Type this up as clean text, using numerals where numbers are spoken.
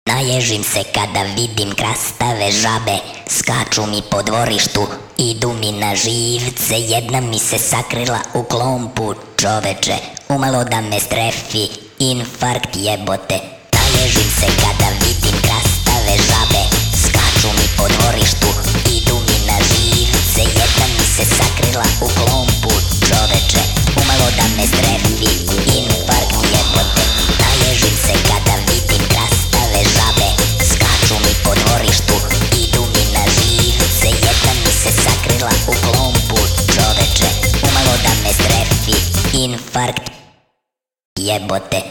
Naježim se kada vidim krastave žabe, skaču mi po dvorištu, idu mi na živce. Jedna mi se sakrila u klompu, čoveče, umalo da me strefi, infarkt jebote. Naježim se kada vidim krastave žabe, skaču mi po dvorištu, idu mi na živce. Jedna mi se sakrila u klompu, čoveče, umalo da me strefi, infarkt jebote. Naježim se kada vidim krastave žabe, skaču mi po dvorištu, idu mi na živce. Jedna mi se sakrila u klompu, čoveče, umalo da me strefi, infarkt jebote.